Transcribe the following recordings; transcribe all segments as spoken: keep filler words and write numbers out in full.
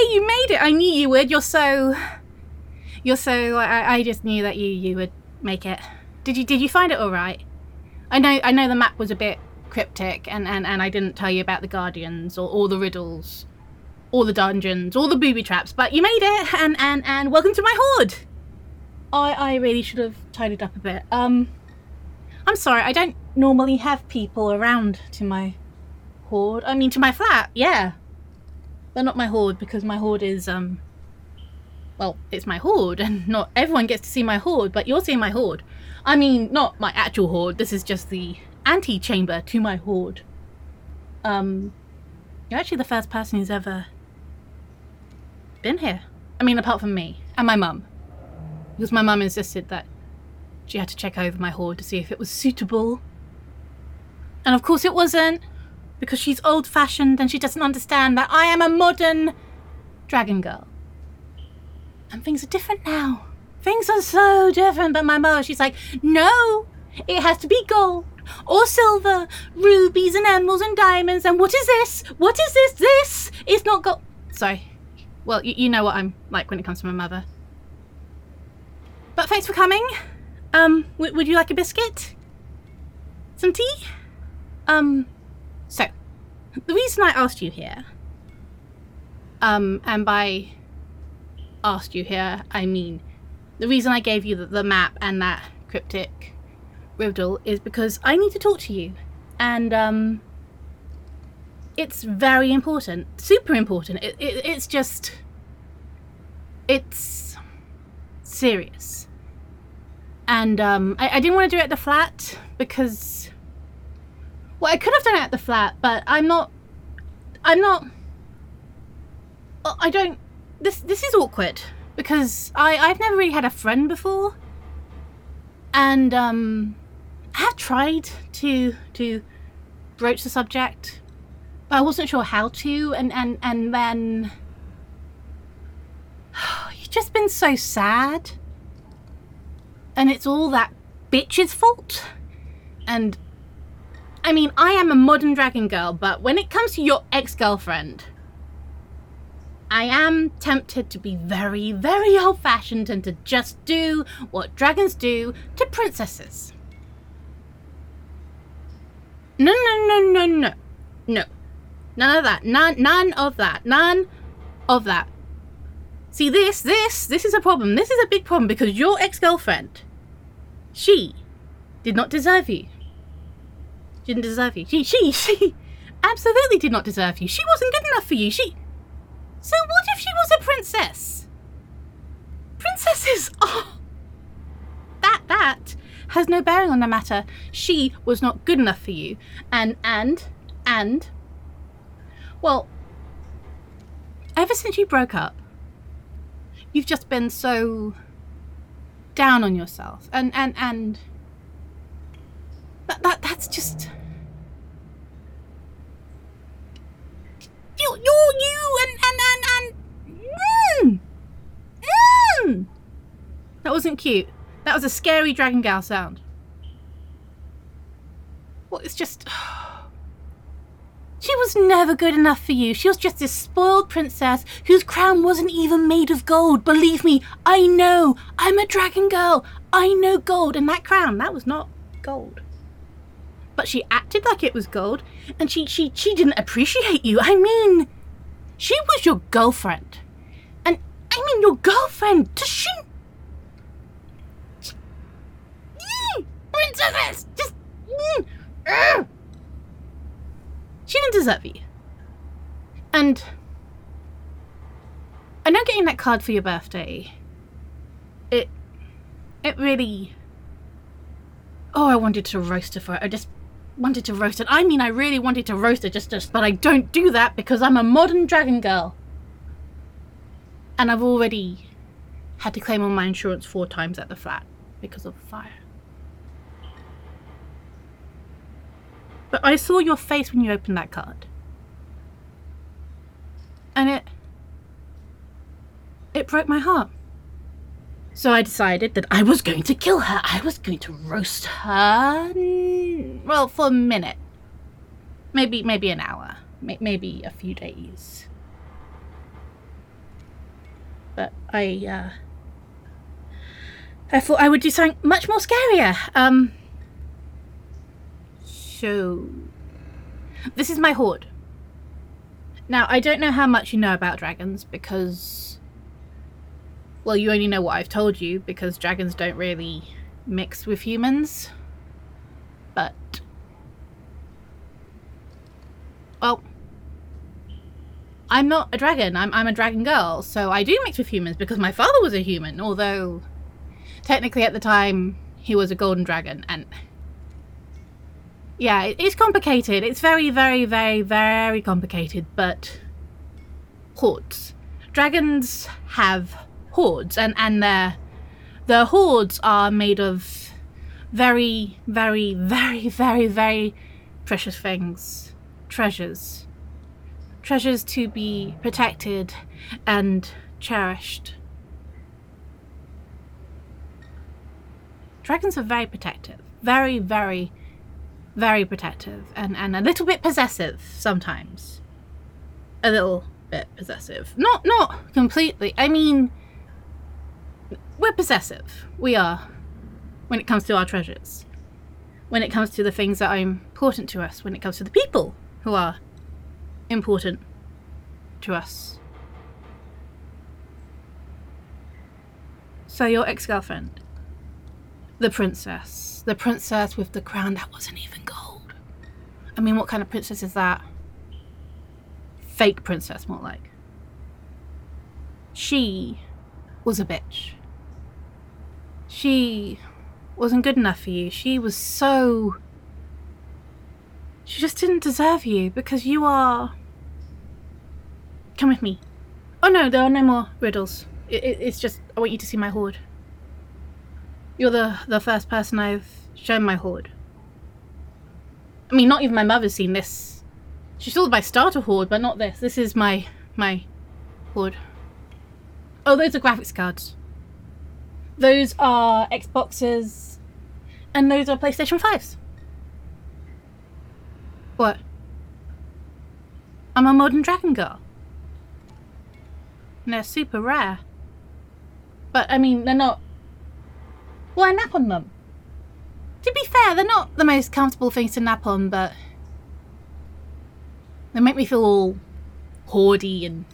you made it. I knew you would. You're so... You're so... I, I just knew that you, you would make it. Did you Did you find it all right? I know I know the map was a bit cryptic, and, and, and I didn't tell you about the Guardians, or all the riddles, all the dungeons, all the booby traps, but you made it, and, and, and welcome to my horde. I, I really should have tidied up a bit. Um, I'm sorry, I don't normally have people around to my horde. I mean, to my flat, yeah. But not my horde, because my horde is, um... well, it's my horde, and not everyone gets to see my horde, but you're seeing my horde. I mean, not my actual horde, this is just the antechamber to my horde. Um, you're actually the first person who's ever been here. I mean, apart from me, and my mum. Because my mum insisted that she had to check over my horde to see if it was suitable. And of course it wasn't, because she's old-fashioned and she doesn't understand that I am a modern dragon girl. And things are different now. Things are so different. But my mother, she's like, no, it has to be gold or silver, rubies and emeralds and diamonds. And what is this? What is this? This is not gold. Sorry. Well, you, you know what I'm like when it comes to my mother. But thanks for coming. Um, w- would you like a biscuit? Some tea? Um, so, the reason I asked you here, um, and by asked you here, I mean, the reason I gave you the, the map and that cryptic riddle is because I need to talk to you. And, um, it's very important. Super important. It, it, it's just... It's serious. And, um, I, I didn't want to do it at the flat because... Well, I could have done it at the flat, but I'm not... I'm not... I don't... This this is awkward. Because I, I've never really had a friend before. And, um... I have tried to to broach the subject, but I wasn't sure how to, and, and, and then... You've just been so sad. And it's all that bitch's fault. And, I mean, I am a modern dragon girl, but when it comes to your ex-girlfriend, I am tempted to be very, very old-fashioned and to just do what dragons do to princesses. No, no, no, no, no. No. None of that. None, none of that. None of that. See, this, this, this is a problem. This is a big problem because your ex-girlfriend, she did not deserve you. She didn't deserve you. She, she, she absolutely did not deserve you. She wasn't good enough for you. She... So what if she was a princess? Princesses, oh, that, that has no bearing on the matter. She was not good enough for you. And, and, and, well, ever since you broke up, you've just been so down on yourself. And, and, and, that, that, that's just, you, you, you, and, and, and, and, mm, mm. That wasn't cute. That was a scary dragon gal sound. Well, it's just... She was never good enough for you. She was just this spoiled princess whose crown wasn't even made of gold. Believe me, I know. I'm a dragon girl. I know gold. And that crown, that was not gold. But she acted like it was gold. And she, she, she didn't appreciate you. I mean, she was your girlfriend. And I mean your girlfriend. To she... Princess! Just... Mm, uh. She didn't deserve you. And I know getting that card for your birthday, it it really... Oh, I wanted to roast her for it. I just wanted to roast it. I mean, I really wanted to roast her, just, just, but I don't do that because I'm a modern dragon girl. And I've already had to claim on my insurance four times at the flat because of fire. But I saw your face when you opened that card. And it... It broke my heart. So I decided that I was going to kill her. I was going to roast her. Well, for a minute. Maybe, maybe an hour. Maybe a few days. but I, uh... I thought I would do something much more scarier. Um... So... This is my hoard. Now, I don't know how much you know about dragons, because... Well, you only know what I've told you, because dragons don't really mix with humans. But... Well... I'm not a dragon, I'm, I'm a dragon girl, so I do mix with humans because my father was a human, although technically at the time he was a golden dragon, and yeah, it, it's complicated. It's very, very, very, very complicated, but hordes. Dragons have hordes, and, and their, their hordes are made of very, very, very, very, very precious things. Treasures. Treasures to be protected and cherished. Dragons are very protective. Very, very, very protective. And, and a little bit possessive sometimes. A little bit possessive. Not, not completely. I mean, we're possessive. We are. When it comes to our treasures. When it comes to the things that are important to us. When it comes to the people who are important to us. So your ex-girlfriend, the princess, the princess with the crown that wasn't even gold. I mean, what kind of princess is that? Fake princess, more like. She was a bitch. She wasn't good enough for you. She was so... She just didn't deserve you, because you are... Come with me. Oh no, there are no more riddles. It, it, it's just, I want you to see my hoard. You're the, the first person I've shown my hoard. I mean, not even my mother's seen this. She saw my starter hoard, but not this. This is my, my hoard. Oh, those are graphics cards. Those are Xboxes. And those are PlayStation fives. What? I'm a modern dragon girl. And they're super rare. But, I mean, they're not... Well, I nap on them. To be fair, they're not the most comfortable things to nap on, but... They make me feel all hoardy and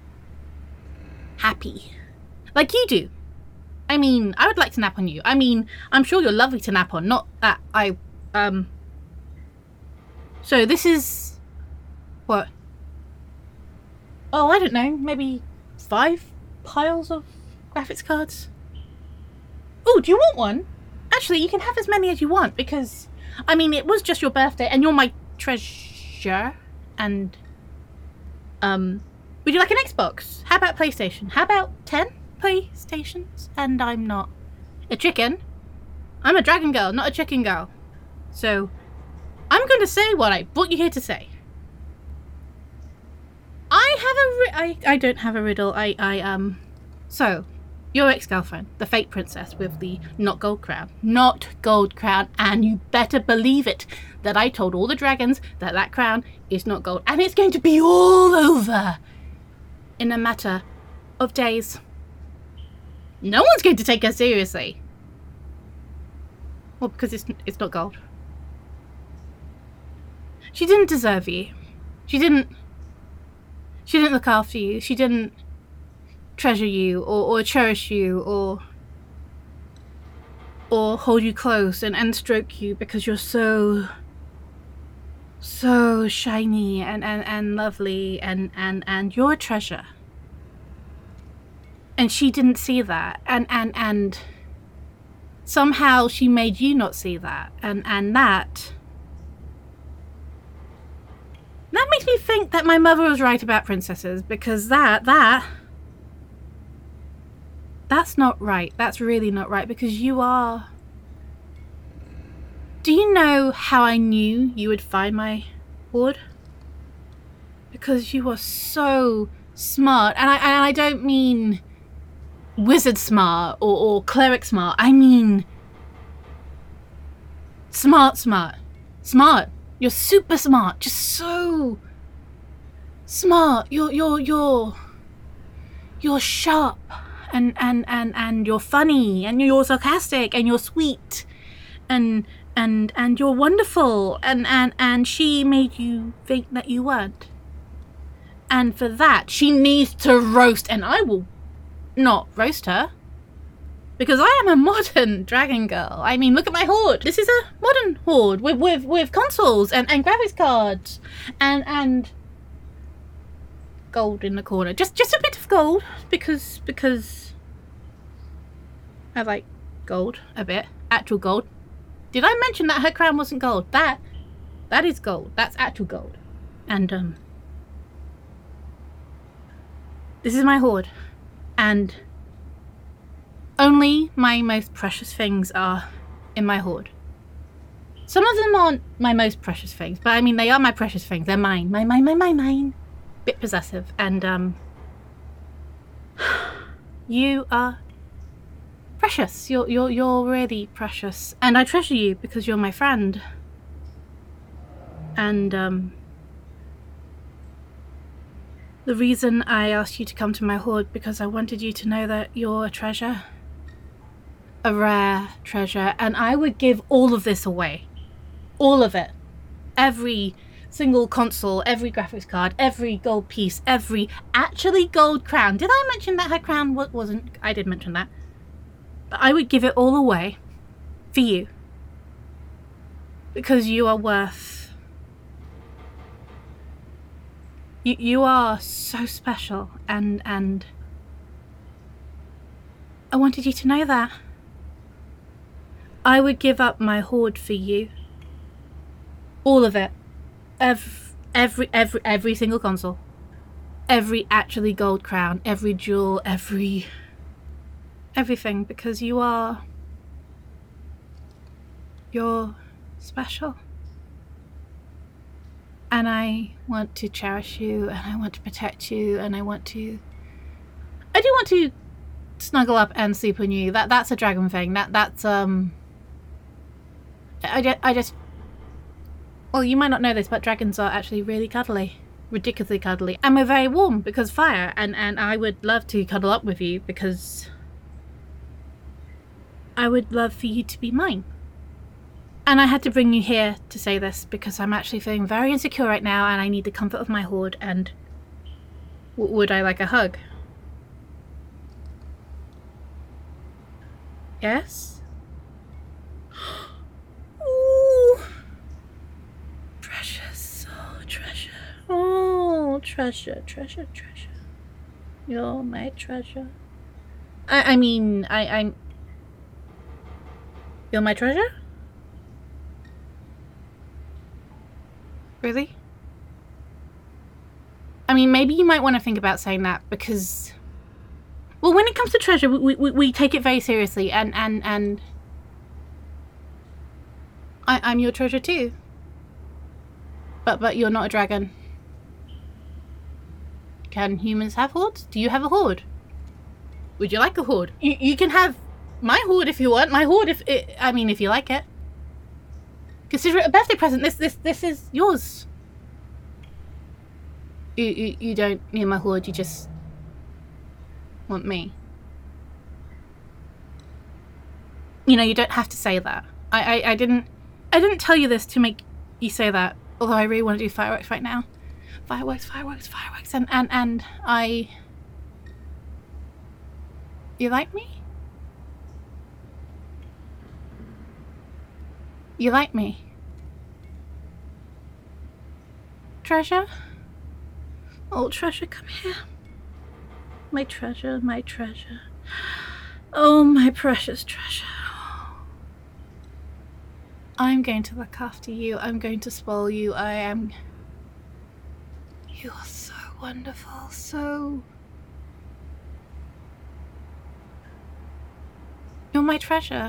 happy. Like you do. I mean, I would like to nap on you. I mean, I'm sure you're lovely to nap on. Not that I, um... So this is... What? Oh, I don't know. Maybe five piles of graphics cards? Oh, do you want one? Actually, you can have as many as you want, because... I mean, it was just your birthday, and you're my treasure. And... Um... Would you like an Xbox? How about PlayStation? How about ten PlayStations? And I'm not a chicken. I'm a dragon girl, not a chicken girl. So... I'm going to say what I brought you here to say. I have a ri- I, I don't have a riddle. I, I, um... So, your ex-girlfriend, the fake princess with the not gold crown. Not gold crown, and you better believe it, that I told all the dragons that that crown is not gold. And it's going to be all over in a matter of days. No one's going to take her seriously. Well, because it's, it's not gold. She didn't deserve you. She didn't... She didn't look after you. She didn't treasure you or, or cherish you or... Or hold you close and, and stroke you because you're so... So shiny and, and, and lovely and, and, and you're a treasure. And she didn't see that. And, and, and... Somehow she made you not see that. And, and that... That makes me think that my mother was right about princesses, because that, that, that's not right. That's really not right, because you are... Do you know how I knew you would find my hoard? Because you are so smart, and I, and I don't mean wizard smart or, or cleric smart. I mean smart, smart, smart. You're super smart, just so smart. You're, you're, you're, you're sharp and, and, and, and you're funny and you're sarcastic and you're sweet and and and you're wonderful, and, and, and she made you think that you weren't. And for that, she needs to roast, and I will not roast her. Because I am a modern dragon girl. I mean, look at my hoard. This is a modern hoard with with, with consoles and, and graphics cards and and gold in the corner. Just just a bit of gold because because I like gold a bit. Actual gold. Did I mention that her crown wasn't gold? That that is gold. That's actual gold. And um this is my hoard. And only my most precious things are in my hoard. Some of them aren't my most precious things, but I mean they are my precious things. They're mine. Mine, mine, mine, mine, mine. Bit possessive. And um you are precious. You're you're you're really precious. And I treasure you because you're my friend. And um the reason I asked you to come to my hoard because I wanted you to know that you're a treasure. A rare treasure. And I would give all of this away. All of it. Every single console, every graphics card, every gold piece, every actually gold crown. Did I mention that her crown wasn't? I did mention that. But I would give it all away for you. Because you are worth... You, you are so special, and, and I wanted you to know that. I would give up my hoard for you. All of it. Every, every, every, every single console. Every actually gold crown. Every jewel. Every... Everything. Because you are... You're special. And I want to cherish you, and I want to protect you, and I want to... I do want to snuggle up and sleep on you. That That's a dragon thing. That That's, um... I just, I just... Well, you might not know this, but dragons are actually really cuddly. Ridiculously cuddly. And we're very warm because fire, and, and I would love to cuddle up with you because... I would love for you to be mine. And I had to bring you here to say this because I'm actually feeling very insecure right now and I need the comfort of my hoard, and w would I like a hug? Yes? Ooh. Precious. Oh, treasure. Oh, treasure, treasure, treasure. You're my treasure. I, I mean, I, I'm... You're my treasure? Really? I mean, maybe you might want to think about saying that because... Well, when it comes to treasure, we, we, we take it very seriously, and, and, and... I, I'm your treasure too. But, but you're not a dragon. Can humans have hoards? Do you have a hoard? Would you like a hoard? You, you can have my hoard if you want. My hoard if... It, I mean, if you like it. Consider it a birthday present. This this this is yours. You you, you don't need my hoard, you just want me. You know, you don't have to say that. I, I, I didn't I didn't tell you this to make you say that. Although I really want to do fireworks right now. Fireworks, fireworks, fireworks, and, and, and I... You like me? You like me? Treasure? Oh, treasure, come here. My treasure, my treasure. Oh, my precious treasure. I'm going to look after you. I'm going to spoil you. I am... You are so wonderful. So... You're my treasure.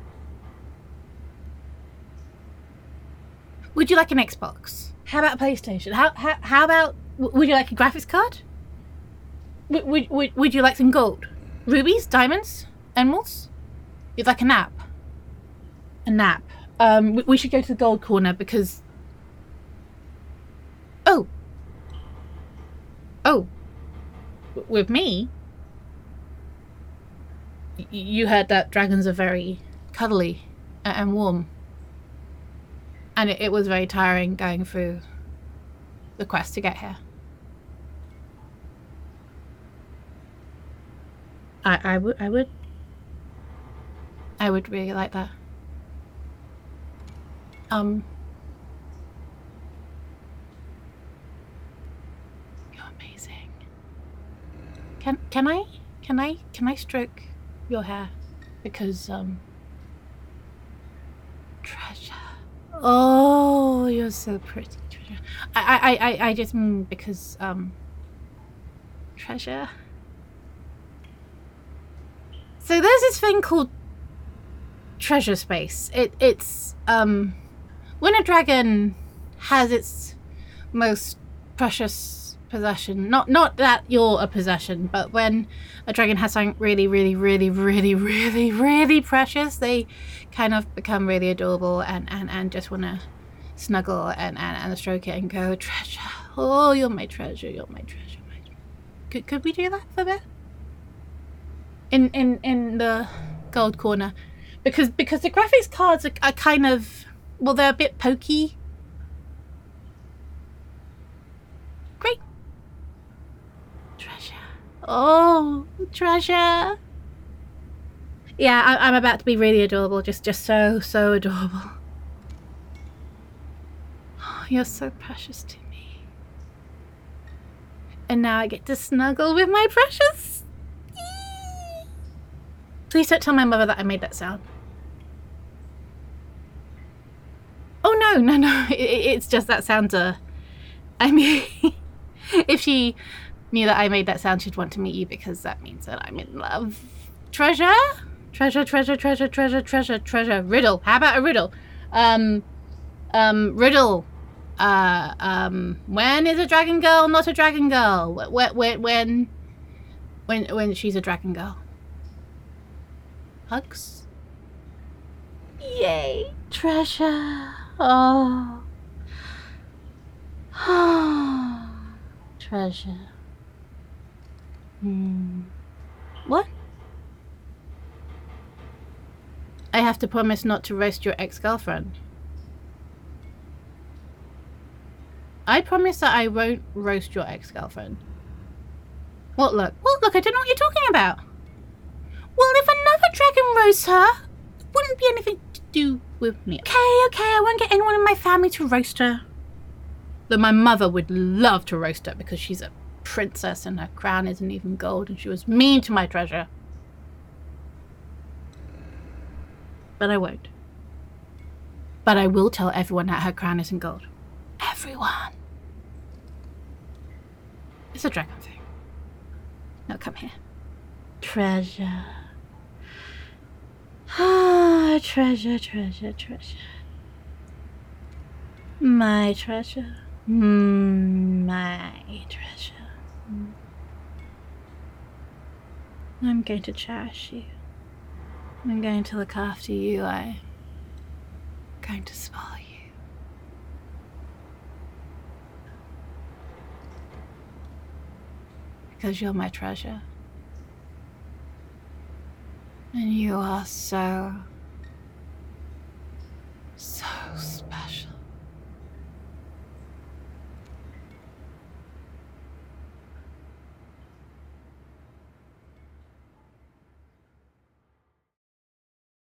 Would you like an Xbox? How about a PlayStation? How, how, how about... Would you like a graphics card? Would, would, would, would you like some gold? Rubies? Diamonds? Emeralds? You'd like a nap? A nap. Um, we, we should go to the gold corner because... Oh. Oh. W with me? you heard that dragons are very cuddly and warm. And it, it was very tiring going through the quest to get here. I, I would, I would, I would really like that. Um, you're amazing. Can, can I, can I, can I stroke your hair? Because, um, treasure. Oh, you're so pretty, treasure. I, I, I, I just mean because, um, treasure. So there's this thing called treasure space. It, it's, um, when a dragon has its most precious possession, not, not that you're a possession, but when a dragon has something really, really, really, really, really, really precious, they kind of become really adorable and, and, and just want to snuggle and, and, and stroke it and go, treasure. Oh, you're my treasure. You're my treasure. My treasure. Could, could we do that for a bit? In, in, in the gold corner. Because, because the graphics cards are, are kind of, well, they're a bit pokey. Great. Treasure. Oh, treasure. Yeah, I, I'm about to be really adorable. Just, just so, so adorable. Oh, you're so precious to me. And now I get to snuggle with my precious. Please don't tell my mother that I made that sound. Oh, no, no, no. It, it's just that sound. Uh, I mean, if she knew that I made that sound, she'd want to meet you because that means that I'm in love. Treasure? Treasure, treasure, treasure, treasure, treasure, treasure. Riddle. How about a riddle? Um, um, riddle. Uh, um, when is a dragon girl not a dragon girl? When, when, when, when, when she's a dragon girl? Hugs? Yay! Treasure! Oh. Treasure. Hmm. What? I have to promise not to roast your ex-girlfriend. I promise that I won't roast your ex-girlfriend. What look? What look? I don't know what you're talking about. Well, if another dragon roasts her, it wouldn't be anything to do with me. Okay, okay, I won't get anyone in my family to roast her. Though my mother would love to roast her because she's a princess and her crown isn't even gold and she was mean to my treasure. But I won't. But I will tell everyone that her crown isn't gold. Everyone. It's a dragon thing. No, come here. Treasure. Ah, treasure, treasure, treasure. My treasure. Mm, my treasure. Mm. I'm going to cherish you. I'm going to look after you. I'm going to spoil you. Because you're my treasure. And you are so